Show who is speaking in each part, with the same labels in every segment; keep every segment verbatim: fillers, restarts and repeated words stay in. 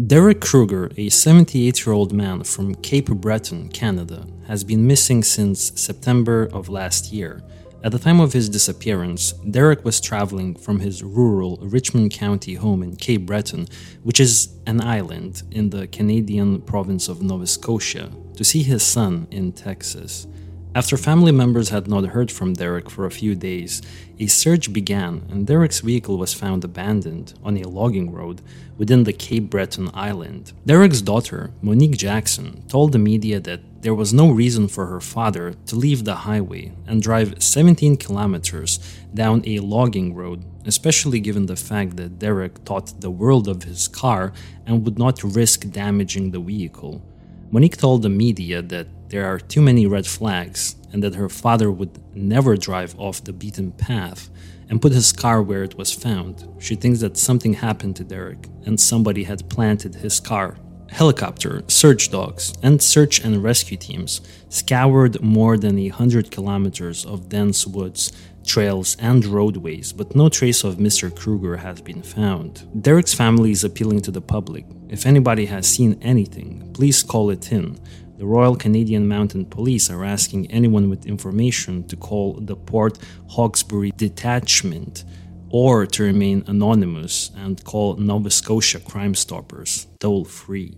Speaker 1: Derek Kruger, a seventy-eight-year-old man from Cape Breton, Canada, has been missing since September of last year. At the time of his disappearance, Derek was traveling from his rural Richmond County home in Cape Breton, which is an island in the Canadian province of Nova Scotia, to see his son in Texas. After family members had not heard from Derek for a few days, a search began and Derek's vehicle was found abandoned on a logging road within the Cape Breton island. Derek's daughter, Monique Jackson, told the media that there was no reason for her father to leave the highway and drive seventeen kilometers down a logging road, especially given the fact that Derek thought the world of his car and would not risk damaging the vehicle. Monique told the media that there are too many red flags and that her father would never drive off the beaten path and put his car where it was found. She thinks that something happened to Derek and somebody had planted his car. Helicopter, search dogs, and search and rescue teams scoured more than a hundred kilometers of dense woods, trails, and roadways, but no trace of Mister Kruger has been found. Derek's family is appealing to the public. If anybody has seen anything, please call it in. The Royal Canadian Mounted Police are asking anyone with information to call the Port Hawkesbury Detachment or to remain anonymous and call Nova Scotia Crime Stoppers toll-free.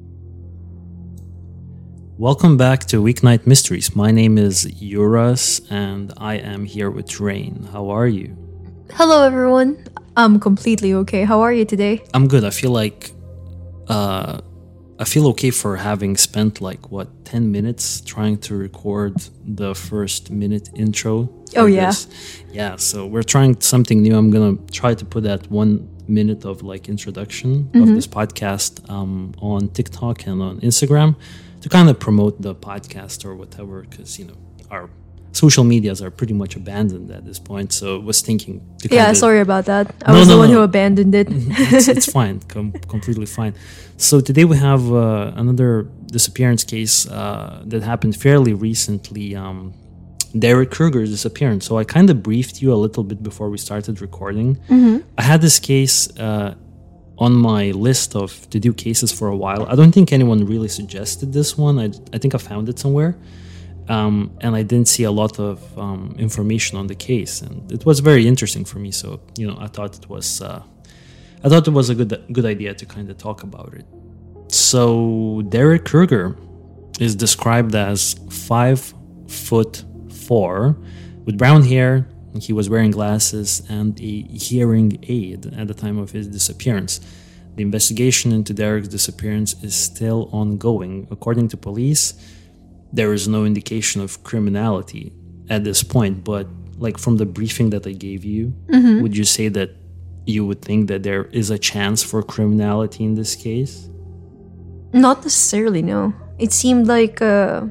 Speaker 1: Welcome back to Weeknight Mysteries. My name is Uras and I am here with Rain. How are you?
Speaker 2: Hello everyone. I'm completely okay. How are you today?
Speaker 1: I'm good. I feel like uh, I feel okay for having spent like what ten minutes trying to record the first minute intro.
Speaker 2: Oh yeah.
Speaker 1: This. Yeah, so we're trying something new. I'm going to try to put that one minute of like introduction mm-hmm. of this podcast um, on TikTok and on Instagram to kind of promote the podcast or whatever, because, you know, our social medias are pretty much abandoned at this point. So I was thinking to
Speaker 2: Yeah,
Speaker 1: kinda,
Speaker 2: sorry about that. I
Speaker 1: no,
Speaker 2: was
Speaker 1: no,
Speaker 2: the one
Speaker 1: no.
Speaker 2: who abandoned it.
Speaker 1: it's, it's fine, com- completely fine. So today we have uh, another disappearance case uh, that happened fairly recently. Um, Derek Kruger's disappearance. So I kind of briefed you a little bit before we started recording.
Speaker 2: Mm-hmm.
Speaker 1: I had this case uh, on my list of to do cases for a while. I don't think anyone really suggested this one. I, I think I found it somewhere. Um, and I didn't see a lot of um, information on the case, and it was very interesting for me. So, you know, I thought it was, uh, I thought it was a good, good idea to kind of talk about it. So, Derek Kruger is described as five foot four, with brown hair. He was wearing glasses and a hearing aid at the time of his disappearance. The investigation into Derek's disappearance is still ongoing. According to police, there is no indication of criminality at this point, but like from the briefing that I gave you, mm-hmm. would you say that you would think that there is a chance for criminality in this case?
Speaker 2: Not necessarily, no. It seemed like uh,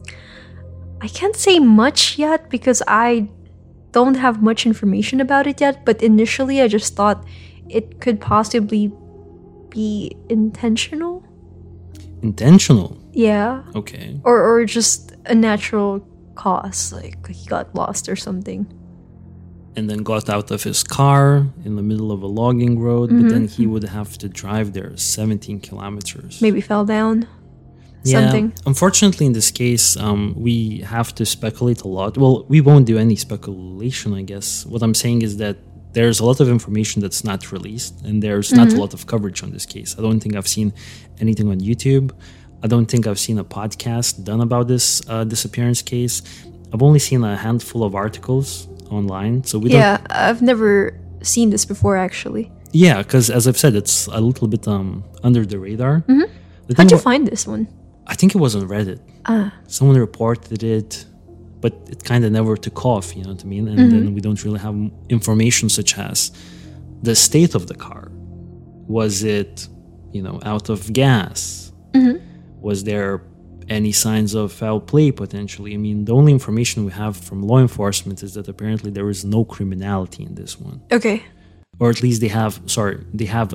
Speaker 2: I can't say much yet because I don't have much information about it yet, but initially I just thought it could possibly be intentional.
Speaker 1: Intentional?
Speaker 2: Yeah.
Speaker 1: Okay.
Speaker 2: Or or just a natural cause, like he got lost or something.
Speaker 1: And then got out of his car in the middle of a logging road, mm-hmm. but then he would have to drive there seventeen kilometers.
Speaker 2: Maybe fell down.
Speaker 1: Yeah.
Speaker 2: Something.
Speaker 1: Unfortunately, in this case, um, we have to speculate a lot. Well, we won't do any speculation, I guess. What I'm saying is that there's a lot of information that's not released, and there's mm-hmm. not a lot of coverage on this case. I don't think I've seen anything on YouTube. I don't think I've seen a podcast done about this uh, disappearance case. I've only seen a handful of articles online. So we
Speaker 2: yeah,
Speaker 1: don't...
Speaker 2: I've never seen this before, actually.
Speaker 1: Yeah, because as I've said, it's a little bit um, under the radar.
Speaker 2: Mm-hmm.
Speaker 1: The
Speaker 2: How'd you
Speaker 1: wa-
Speaker 2: find this one?
Speaker 1: I think it was on Reddit.
Speaker 2: Ah.
Speaker 1: Someone reported it, but it kind of never took off, you know what I mean? And mm-hmm. then we don't really have information such as the state of the car. Was it, you know, out of gas?
Speaker 2: Mm-hmm.
Speaker 1: Was there any signs of foul play potentially? I mean, the only information we have from law enforcement is that apparently there is no criminality in this one.
Speaker 2: Okay.
Speaker 1: Or at least they have, sorry, they have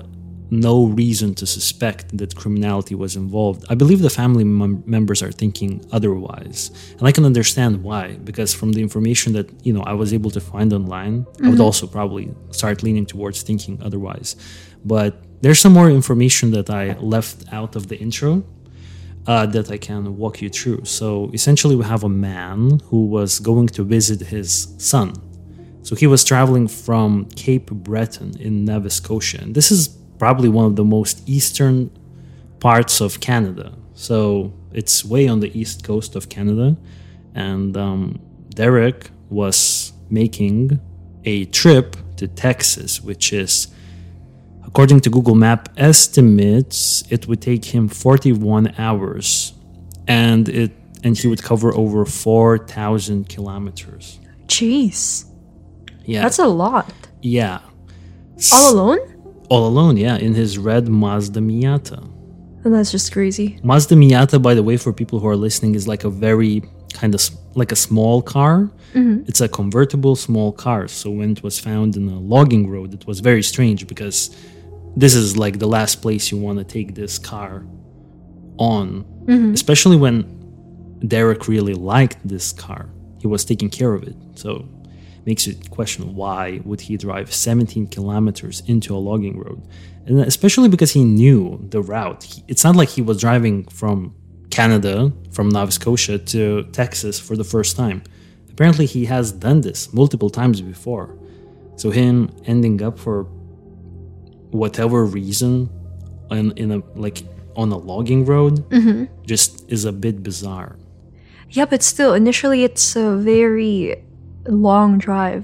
Speaker 1: no reason to suspect that criminality was involved. I believe the family mem- members are thinking otherwise, and I can understand why. Because from the information that you know I was able to find online, mm-hmm. I would also probably start leaning towards thinking otherwise. But there's some more information that I left out of the intro uh, that I can walk you through. So essentially, we have a man who was going to visit his son. So he was traveling from Cape Breton in Nova Scotia, and this is probably one of the most eastern parts of Canada. So it's way on the east coast of Canada. And um, Derek was making a trip to Texas, which is, according to Google Map estimates, it would take him forty-one hours. And it and he would cover over four thousand kilometers.
Speaker 2: Jeez.
Speaker 1: Yeah.
Speaker 2: That's a lot.
Speaker 1: Yeah.
Speaker 2: All alone?
Speaker 1: All alone, yeah, in his red Mazda Miata.
Speaker 2: And that's just crazy.
Speaker 1: Mazda Miata, by the way, for people who are listening, is like a very kind of like a small car. Mm-hmm. It's a convertible small car. So when it was found in a logging road, it was very strange because this is like the last place you want to take this car on, mm-hmm. especially when Derek really liked this car. He was taking care of it. So makes you question why would he drive seventeen kilometers into a logging road, and especially because he knew the route. He, it's not like he was driving from Canada, from Nova Scotia to Texas for the first time. Apparently he has done this multiple times before. So him ending up for whatever reason in, in a like on a logging road mm-hmm. just is a bit bizarre.
Speaker 2: Yeah, but still, initially it's a very long drive.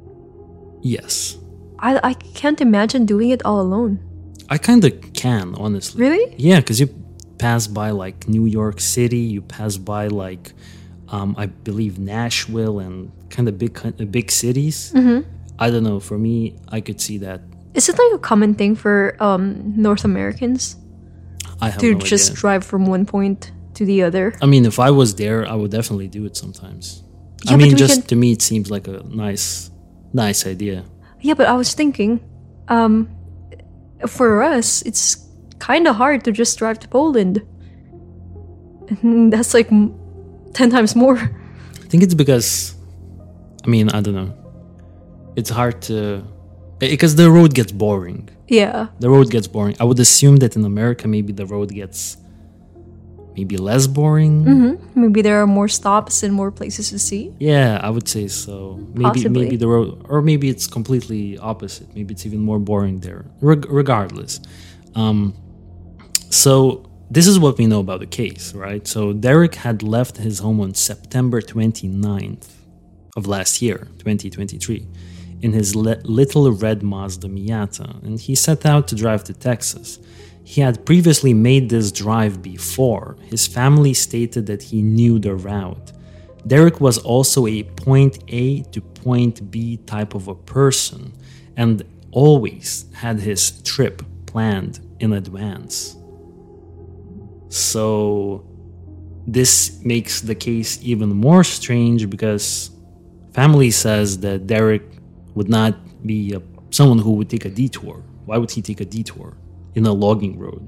Speaker 1: Yes.
Speaker 2: I I can't imagine doing it all alone.
Speaker 1: I kind of can, honestly.
Speaker 2: Really?
Speaker 1: Yeah, because you pass by like New York City, you pass by like um, I believe Nashville and kind of big big cities. Mm-hmm. I don't know. For me, I could see that.
Speaker 2: Is it like a common thing for um, North Americans
Speaker 1: I have
Speaker 2: to
Speaker 1: no
Speaker 2: just
Speaker 1: idea.
Speaker 2: drive from one point to the other?
Speaker 1: I mean, if I was there, I would definitely do it sometimes.
Speaker 2: Yeah,
Speaker 1: I mean, just
Speaker 2: can...
Speaker 1: to me, it seems like a nice, nice idea.
Speaker 2: Yeah, but I was thinking, um, for us, it's kind of hard to just drive to Poland. That's like ten times more.
Speaker 1: I think it's because, I mean, I don't know. It's hard to, because the road gets boring.
Speaker 2: Yeah.
Speaker 1: The road gets boring. I would assume that in America, maybe the road gets maybe less boring.
Speaker 2: Mm-hmm. Maybe there are more stops and more places to see.
Speaker 1: Yeah, I would say so. Maybe
Speaker 2: Possibly.
Speaker 1: maybe the road, or maybe it's completely opposite. Maybe it's even more boring there. Reg- regardless, um, so this is what we know about the case, right? So Derek had left his home on September twenty-ninth of last year, twenty twenty-three, in his le- little red Mazda Miata, and he set out to drive to Texas. He had previously made this drive before. His family stated that he knew the route. Derek was also a point A to point B type of a person and always had his trip planned in advance. So this makes the case even more strange because family says that Derek would not be a, someone who would take a detour. Why would he take a detour in a logging road?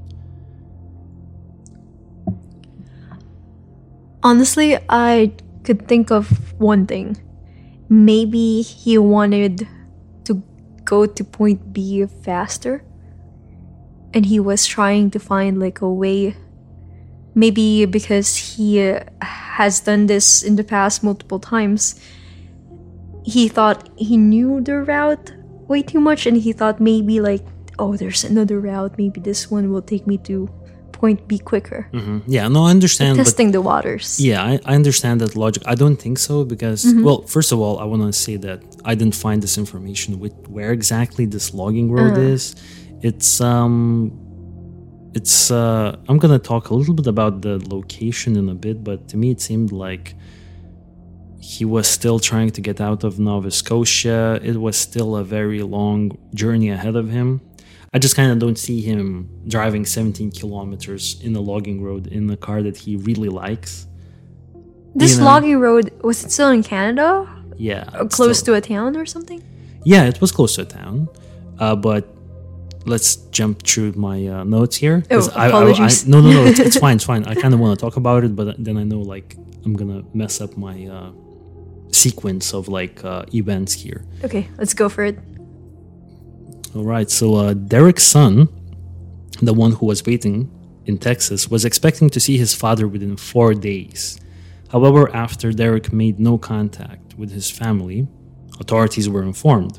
Speaker 2: Honestly, I could think of one thing. Maybe he wanted to go to point B faster, and he was trying to find like a way. Maybe because he uh, has done this in the past multiple times, he thought he knew the route way too much, and he thought maybe like, oh, there's another route. Maybe this one will take me to point B quicker.
Speaker 1: Mm-hmm. Yeah, no, I understand.
Speaker 2: Testing
Speaker 1: but,
Speaker 2: the waters.
Speaker 1: Yeah, I, I understand that logic. I don't think so because, mm-hmm. well, first of all, I want to say that I didn't find this information with where exactly this logging road uh. is. It's, um, it's, uh, I'm going to talk a little bit about the location in a bit, but to me it seemed like he was still trying to get out of Nova Scotia. It was still a very long journey ahead of him. I just kind of don't see him driving seventeen kilometers in a logging road in a car that he really likes.
Speaker 2: This
Speaker 1: you know?
Speaker 2: logging road, was it still in Canada?
Speaker 1: Yeah.
Speaker 2: Or close
Speaker 1: still,
Speaker 2: to a town or something?
Speaker 1: Yeah, it was close to a town. Uh, but let's jump through my uh, notes here.
Speaker 2: Oh,
Speaker 1: I,
Speaker 2: apologies.
Speaker 1: I, I, no, no, no, it's, it's fine, it's fine. I kind of want to talk about it, but then I know like I'm gonna mess up my uh, sequence of like uh, events here.
Speaker 2: Okay, let's go for it.
Speaker 1: All right, so uh, Derek's son, the one who was waiting in Texas, was expecting to see his father within four days. However, after Derek made no contact with his family, authorities were informed.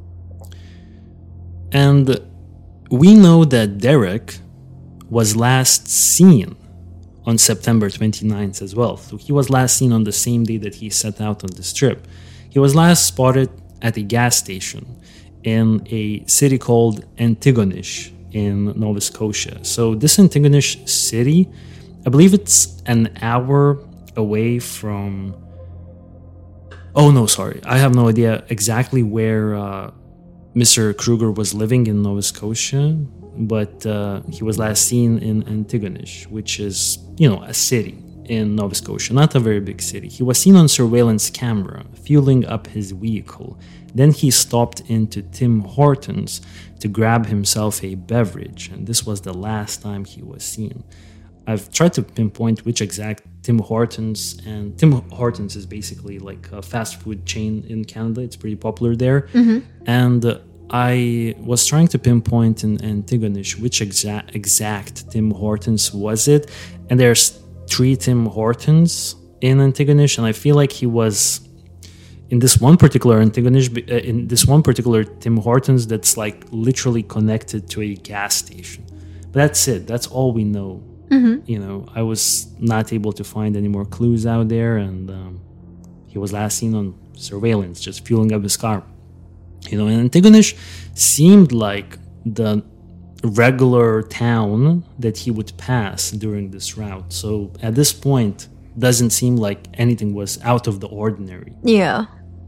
Speaker 1: And we know that Derek was last seen on September twenty-ninth as well. So he was last seen on the same day that he set out on this trip. He was last spotted at a gas station in a city called Antigonish in Nova Scotia. So this Antigonish city, I believe it's an hour away from... Oh, no, sorry. I have no idea exactly where uh, Mister Kruger was living in Nova Scotia, but uh, he was last seen in Antigonish, which is, you know, a city in Nova Scotia, not a very big city. He was seen on surveillance camera fueling up his vehicle. Then he stopped into Tim Hortons to grab himself a beverage, and this was the last time he was seen. I've tried to pinpoint which exact Tim Hortons, and Tim Hortons is basically like a fast food chain in Canada. It's pretty popular there. Mm-hmm. And uh, I was trying to pinpoint in Antigonish which exa- exact Tim Hortons was it. And there's three Tim Hortons in Antigonish, and I feel like he was in this one particular Antigonish, uh, in this one particular Tim Hortons that's like literally connected to a gas station. But that's it. That's all we know. Mm-hmm. You know, I was not able to find any more clues out there, and um, he was last seen on surveillance, just fueling up his car. You know, and Antigonish seemed like the regular town that he would pass during this route. So at this point, doesn't seem like anything was out of the ordinary.
Speaker 2: Yeah.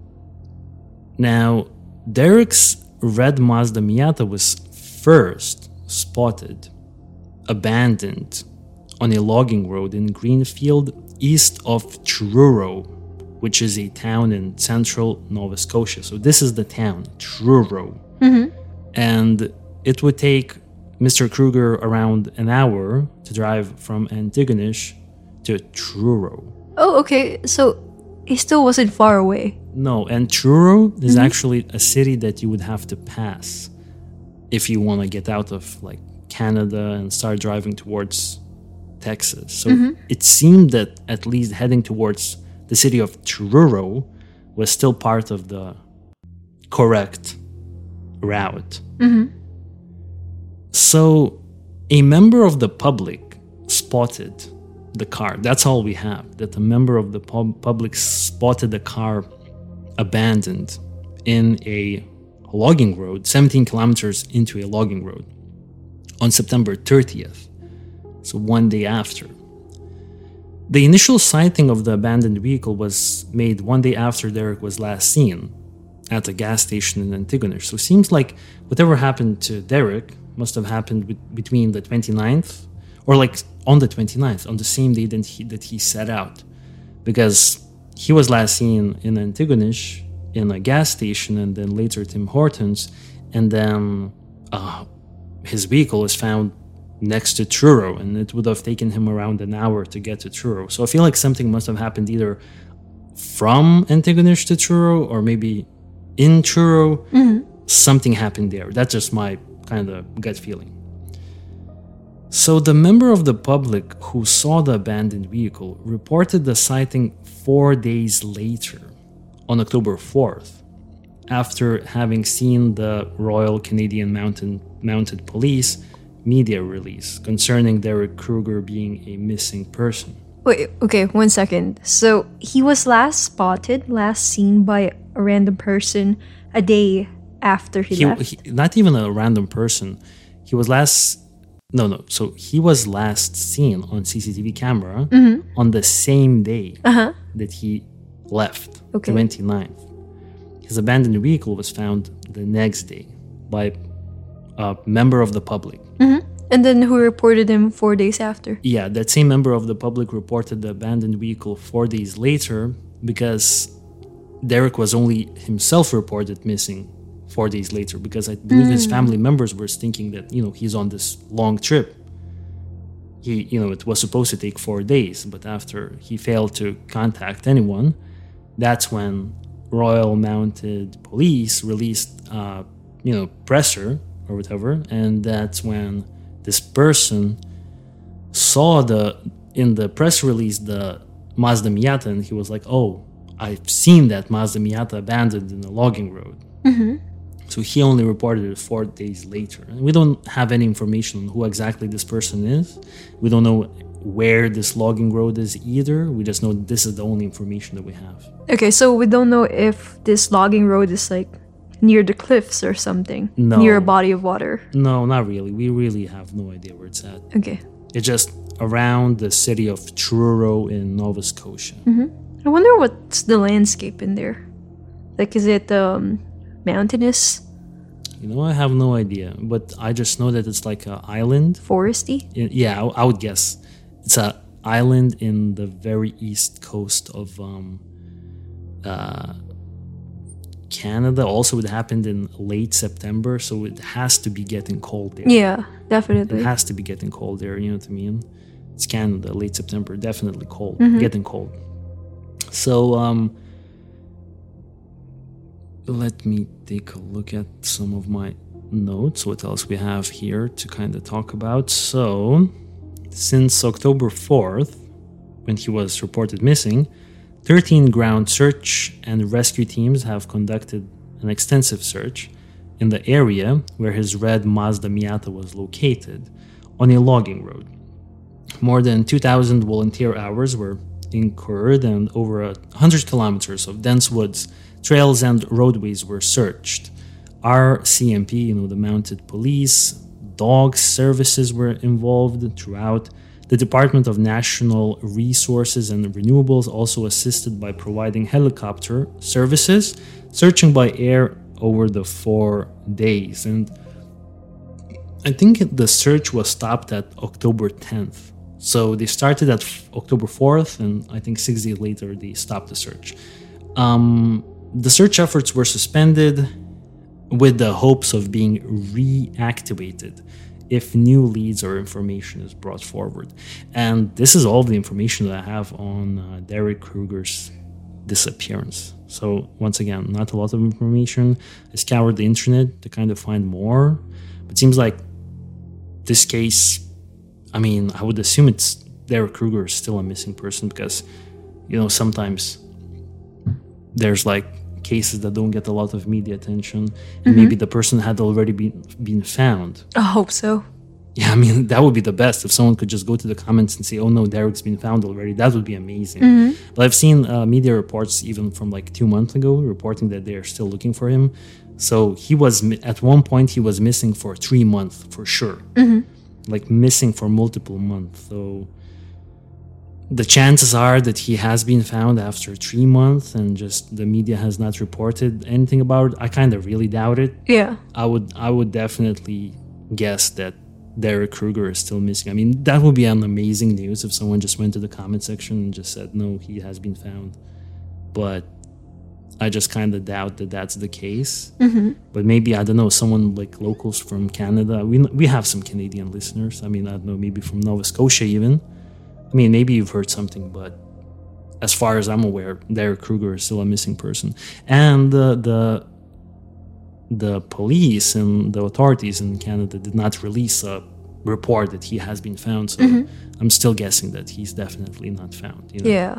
Speaker 1: Now, Derek's red Mazda Miata was first spotted abandoned on a logging road in Greenfield, east of Truro, which is a town in central Nova Scotia. So this is the town, Truro. Mm-hmm. And it would take Mister Kruger around an hour to drive from Antigonish to Truro.
Speaker 2: Oh, okay. So he still wasn't far away.
Speaker 1: No, and Truro is
Speaker 2: Mm-hmm.
Speaker 1: actually a city that you would have to pass if you want to get out of like Canada and start driving towards Texas. So mm-hmm. it seemed that at least heading towards the city of Truro was still part of the correct route. Mm-hmm. So a member of the public spotted the car. That's all we have, that a member of the pub- public spotted the car abandoned in a logging road, seventeen kilometers into a logging road on September thirtieth. So one day after. The initial sighting of the abandoned vehicle was made one day after Derek was last seen at a gas station in Antigonish. So it seems like whatever happened to Derek must have happened be- between the twenty-ninth or like on the twenty-ninth, on the same day that he, that he set out. Because he was last seen in Antigonish in a gas station and then later Tim Hortons, and then uh, his vehicle was found next to Truro, and it would have taken him around an hour to get to Truro. So I feel like something must have happened either from Antigonish to Truro or maybe in Truro. Mm-hmm. Something happened there. That's just my kind of gut feeling. So the member of the public who saw the abandoned vehicle reported the sighting four days later, on October fourth, after having seen the Royal Canadian Mounted, Mounted Police media release concerning Derek Kruger being a missing person.
Speaker 2: Wait, okay, one second. So he was last spotted, last seen by a random person a day after he,
Speaker 1: he
Speaker 2: left.
Speaker 1: He, not even a random person. He was last... No, no. So he was last seen on C C T V camera mm-hmm. on the same day uh-huh. that he left, okay. twenty-ninth. His abandoned vehicle was found the next day by a member of the public.
Speaker 2: Mm-hmm. And then who reported him four days after?
Speaker 1: Yeah, that same member of the public reported the abandoned vehicle four days later because Derek was only himself reported missing four days later, because I believe his family members were thinking that, you know, he's on this long trip. He, you know, it was supposed to take four days, but after he failed to contact anyone, that's when Royal Mounted Police released, uh, you know, presser or whatever, and that's when this person saw the in the press release the Mazda Miata, and he was like, "Oh, I've seen that Mazda Miata abandoned in the logging road."
Speaker 2: Mm-hmm.
Speaker 1: So he only reported it four days later. And we don't have any information on who exactly this person is. We don't know where this logging road is either. We just know this is the only information that we have.
Speaker 2: Okay, so we don't know if this logging road is like near the cliffs or something.
Speaker 1: No.
Speaker 2: Near a body of water.
Speaker 1: No, not really. We really have no idea where it's at.
Speaker 2: Okay.
Speaker 1: It's just around the city of Truro in Nova Scotia.
Speaker 2: Mm-hmm. I wonder what's the landscape in there. Like, is it um, mountainous?
Speaker 1: You know, I have no idea. But I just know that it's like an island.
Speaker 2: Foresty?
Speaker 1: Yeah, I, I would guess. It's an island in the very east coast of um, uh, Canada. Also, it happened in late September, so it has to be getting cold there.
Speaker 2: Yeah, definitely.
Speaker 1: It has to be getting cold there, you know what I mean? It's Canada, late September, definitely cold,
Speaker 2: Mm-hmm.
Speaker 1: getting cold. So, um, let me take a look at some of my notes. What else we have here to kind of talk about? So, since October fourth, when he was reported missing, thirteen ground search and rescue teams have conducted an extensive search in the area where his red Mazda Miata was located on a logging road. More than two thousand volunteer hours were incurred and over one hundred kilometers of dense woods, trails, and roadways were searched. Our C M P, you know, the mounted police, dog services were involved throughout. The Department of National Resources and Renewables also assisted by providing helicopter services, searching by air over the four days. And I think the search was stopped at October tenth. So they started at f- October fourth, and I think six days later they stopped the search. Um, the search efforts were suspended with the hopes of being reactivated if new leads or information is brought forward. And this is all the information that I have on uh, Derek Kruger's disappearance. So once again, not a lot of information. I scoured the internet to kind of find more. But it seems like this case, I mean, I would assume it's Derek Kruger is still a missing person because, you know, sometimes there's like cases that don't get a lot of media attention, and mm-hmm. maybe the person had already been been found.
Speaker 2: I hope so.
Speaker 1: Yeah, I mean, that would be the best if someone could just go to the comments and say, oh no, Derek's been found already. That would be amazing. Mm-hmm. But I've seen uh, media reports even from like two months ago reporting that they're still looking for him. So he was, at one point, he was missing for three months for sure. Mm-hmm. Like missing for multiple months. So the chances are that he has been found after three months and just the media has not reported anything about it. I kind of really doubt it.
Speaker 2: Yeah.
Speaker 1: I would I would definitely guess that Derek Kruger is still missing. I mean, that would be an amazing news if someone just went to the comment section and just said, no, he has been found. But I just kind of doubt that that's the case. Mm-hmm. But maybe, I don't know, someone like locals from Canada. We we have some Canadian listeners. I mean, I don't know, maybe from Nova Scotia even. I mean, maybe you've heard something, but as far as I'm aware, Derek Kruger is still a missing person. And the the the police and the authorities in Canada did not release a report that he has been found. So mm-hmm. I'm still guessing that he's definitely not found. You know?
Speaker 2: Yeah.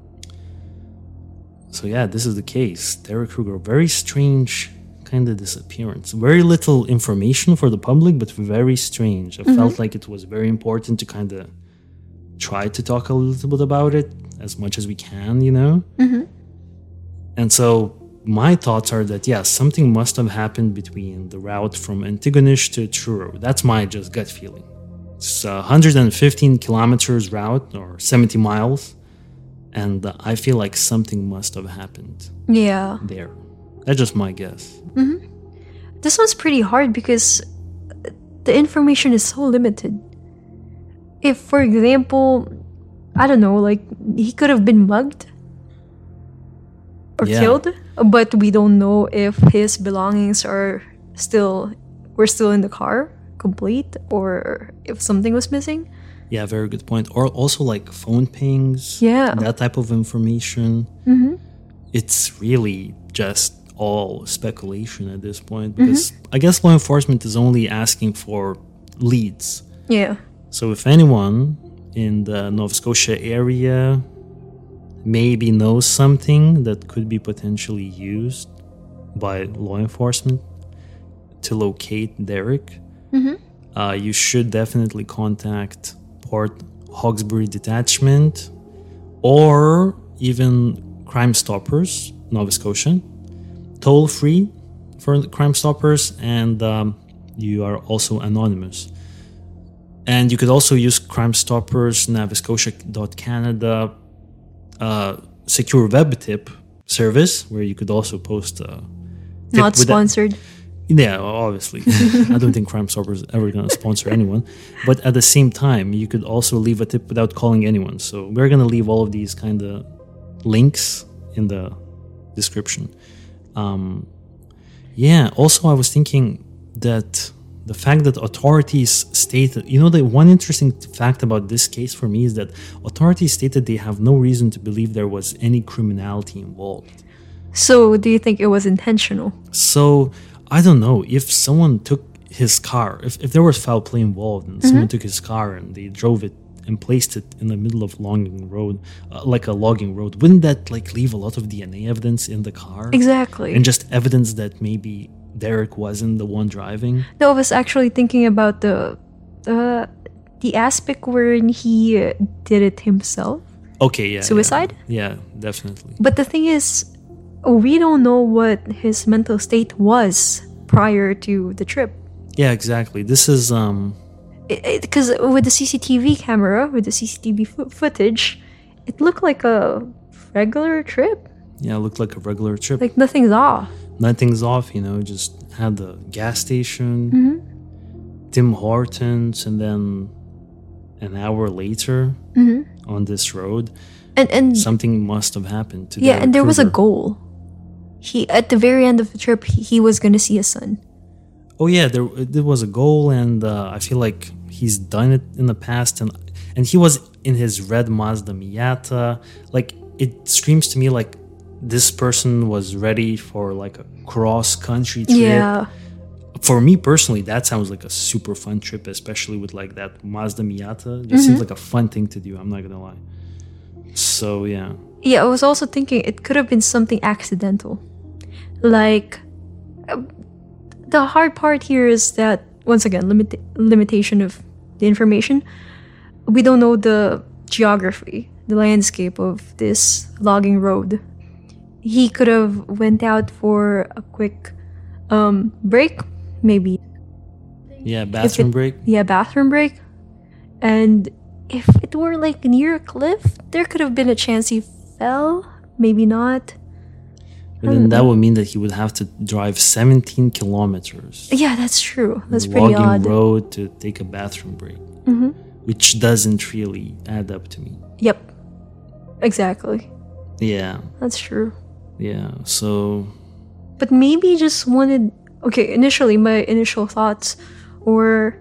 Speaker 1: So yeah, this is the case. Derek Kruger, very strange kind of disappearance. Very little information for the public, but very strange. I mm-hmm. felt like it was very important to kind of try to talk a little bit about it as much as we can, you know? Mm-hmm. And so my thoughts are that, yeah, something must have happened between the route from Antigonish to Truro. That's my just gut feeling. It's a one hundred fifteen kilometers route, or seventy miles. And uh, I feel like something must have happened.
Speaker 2: Yeah.
Speaker 1: There. That's just my guess.
Speaker 2: Mm-hmm. This one's pretty hard because the information is so limited. If, for example, I don't know, like, he could have been mugged or
Speaker 1: yeah.
Speaker 2: killed. but we don't know if his belongings are still were still in the car, complete, or if something was missing.
Speaker 1: Yeah, very good point. Or also like phone pings,
Speaker 2: Yeah.
Speaker 1: that type of information.
Speaker 2: Mm-hmm.
Speaker 1: It's really just all speculation at this point because I guess law enforcement is only asking for leads.
Speaker 2: Yeah.
Speaker 1: So if anyone in the Nova Scotia area maybe knows something that could be potentially used by law enforcement to locate Derek,
Speaker 2: Mm-hmm.
Speaker 1: uh, you should definitely contact Port Hawkesbury Detachment or even Crime Stoppers, Nova Scotia. Toll free for Crime Stoppers, and um, you are also anonymous. And you could also use Crime Stoppers Nova Scotia dot Canada uh, secure web tip service, where you could also post a tip
Speaker 2: Not
Speaker 1: with a-
Speaker 2: sponsored.
Speaker 1: yeah, obviously. I don't think Crime Stoppers is ever going to sponsor anyone. But at the same time, you could also leave a tip without calling anyone. So we're going to leave all of these kind of links in the description. Um, yeah, also I was thinking that the fact that authorities stated, you know, the one interesting fact about this case for me is that authorities stated they have no reason to believe there was any criminality involved.
Speaker 2: So, do you think it was intentional?
Speaker 1: So I don't know if someone took his car, if, if there was foul play involved and someone took his car and they drove it and placed it in the middle of logging road, uh, like a logging road, wouldn't that like leave a lot of D N A evidence in the car?
Speaker 2: Exactly.
Speaker 1: And just evidence that maybe Derek wasn't the one driving?
Speaker 2: No, I was actually thinking about the uh, the aspect wherein he uh, did it himself.
Speaker 1: Okay, yeah.
Speaker 2: Suicide?
Speaker 1: Yeah, yeah, definitely.
Speaker 2: But the thing is, we don't know what his mental state was prior to the trip.
Speaker 1: Yeah, exactly. This is um
Speaker 2: Because with the C C T V camera, with the C C T V fo- footage, it looked like a regular trip.
Speaker 1: yeah, it looked like a regular trip.
Speaker 2: Like nothing's off.
Speaker 1: Nothing's off, you know, just had the gas station,
Speaker 2: Mm-hmm.
Speaker 1: Tim Hortons, and then an hour later
Speaker 2: Mm-hmm.
Speaker 1: on this road,
Speaker 2: And and
Speaker 1: something must have happened to
Speaker 2: yeah,
Speaker 1: Derek
Speaker 2: and there was a
Speaker 1: Kruger.
Speaker 2: goal. He at the very end of the trip, he, he was gonna see his son.
Speaker 1: Oh yeah, there there was a goal, and uh, I feel like he's done it in the past, and and he was in his red Mazda Miata. Like it screams to me like this person was ready for like a cross country trip.
Speaker 2: Yeah.
Speaker 1: For me personally, that sounds like a super fun trip, especially with like that Mazda Miata. It just seems like a fun thing to do. I'm not gonna lie. So yeah,
Speaker 2: Yeah, I was also thinking it could have been something accidental. Like, uh, the hard part here is that, once again, limit- limitation of the information. We don't know the geography, the landscape of this logging road. He could have went out for a quick um, break, maybe.
Speaker 1: yeah, bathroom
Speaker 2: it-
Speaker 1: break.
Speaker 2: Yeah, bathroom break. And if it were like near a cliff, there could have been a chance he fell. Maybe not.
Speaker 1: But then that would mean that he would have to drive seventeen kilometers.
Speaker 2: Yeah, that's true. That's
Speaker 1: the
Speaker 2: pretty
Speaker 1: logging
Speaker 2: odd.
Speaker 1: road to take a bathroom break,
Speaker 2: Mm-hmm.
Speaker 1: which doesn't really add up to me.
Speaker 2: Yep. Exactly.
Speaker 1: Yeah,
Speaker 2: That's true.
Speaker 1: yeah. So
Speaker 2: But maybe he just wanted. Okay, initially, my initial thoughts were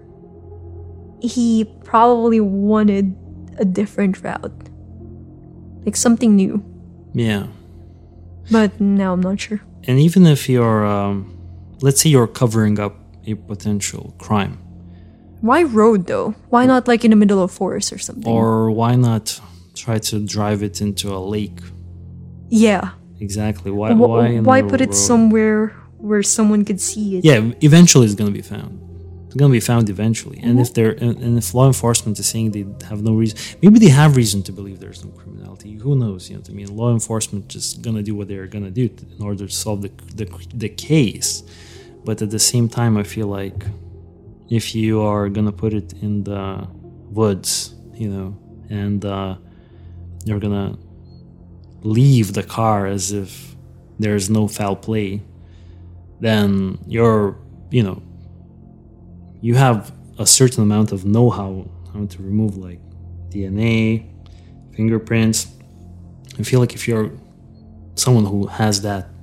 Speaker 2: he probably wanted a different route. Like something new.
Speaker 1: yeah,
Speaker 2: But now I'm not sure.
Speaker 1: and even if you're, um, let's say you're covering up a potential crime,
Speaker 2: Why road though? Why not like in the middle of forest or something?
Speaker 1: or why not try to drive it into a lake?
Speaker 2: yeah.
Speaker 1: Exactly. Why?
Speaker 2: Wh-
Speaker 1: Why? in
Speaker 2: why
Speaker 1: the
Speaker 2: put it
Speaker 1: road?
Speaker 2: somewhere where someone could see it?
Speaker 1: Yeah, eventually it's gonna be found. It's gonna be found eventually. And if they're and, and if law enforcement is saying they have no reason, maybe they have reason to believe there's no criminality. Who knows? You know what I mean? Law enforcement just gonna do what they're gonna do t- in order to solve the the the case. But at the same time, I feel like if you are gonna put it in the woods, you know, and uh, you're gonna leave the car as if there's no foul play, then you're, you know, you have a certain amount of know-how how to remove like D N A, fingerprints. I feel like if you're someone who has that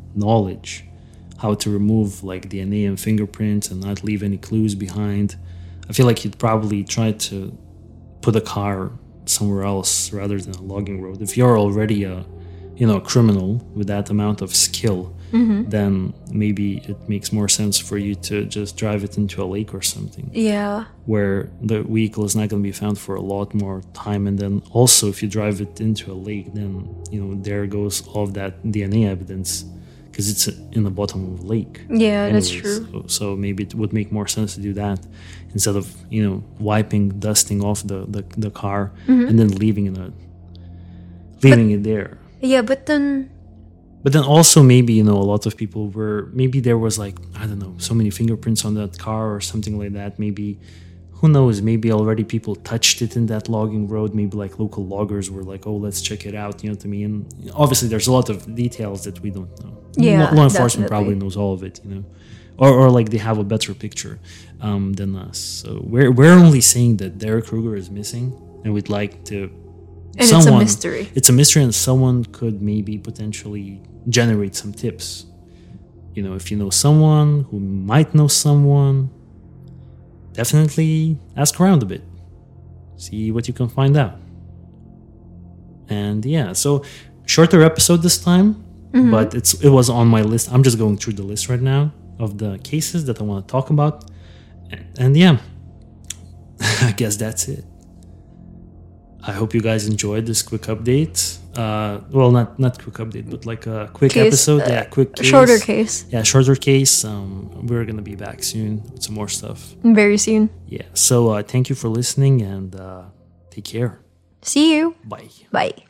Speaker 1: knowledge how to remove like D N A and fingerprints and not leave any clues behind, I feel like he'd probably try to put a car somewhere else rather than a logging road. If you're already a, you know, a criminal with that amount of skill,
Speaker 2: Mm-hmm.
Speaker 1: then maybe it makes more sense for you to just drive it into a lake or something,
Speaker 2: Yeah.
Speaker 1: where the vehicle is not going to be found for a lot more time. And then also, if you drive it into a lake, then, you know, there goes all of that D N A evidence because it's in the bottom of a lake.
Speaker 2: Yeah, that's
Speaker 1: Anyways,
Speaker 2: true.
Speaker 1: So, so maybe it would make more sense to do that instead of, you know, wiping, dusting off the, the, the car
Speaker 2: Mm-hmm.
Speaker 1: and then leaving it, a, leaving it there.
Speaker 2: Yeah, but then
Speaker 1: But then also maybe, you know, a lot of people were, maybe there was like, I don't know, so many fingerprints on that car or something like that. Maybe, who knows, maybe already people touched it in that logging road. Maybe like local loggers were like, oh, let's check it out. You know what I mean? And obviously there's a lot of details that we don't know.
Speaker 2: Yeah,
Speaker 1: Law, law enforcement
Speaker 2: definitely.
Speaker 1: probably knows all of it, you know, or, or like they have a better picture um, than us. So we're, we're only saying that Derek Kruger is missing and we'd like to,
Speaker 2: and it's a mystery.
Speaker 1: It's a mystery, and someone could maybe potentially generate some tips. You know, if you know someone who might know someone, definitely ask around a bit. See what you can find out. And yeah, so shorter episode this time,
Speaker 2: Mm-hmm.
Speaker 1: but it's it was on my list. I'm just going through the list right now of the cases that I want to talk about. And, and yeah, I guess that's it. I hope you guys enjoyed this quick update. Uh, well, not not quick update, but like a quick
Speaker 2: Case,
Speaker 1: episode.
Speaker 2: uh,
Speaker 1: yeah, quick case.
Speaker 2: Shorter case.
Speaker 1: Yeah, shorter case. Um, we're gonna be back soon with some more stuff.
Speaker 2: Very soon.
Speaker 1: Yeah. So uh, thank you for listening and uh, take care.
Speaker 2: See you.
Speaker 1: Bye.
Speaker 2: Bye.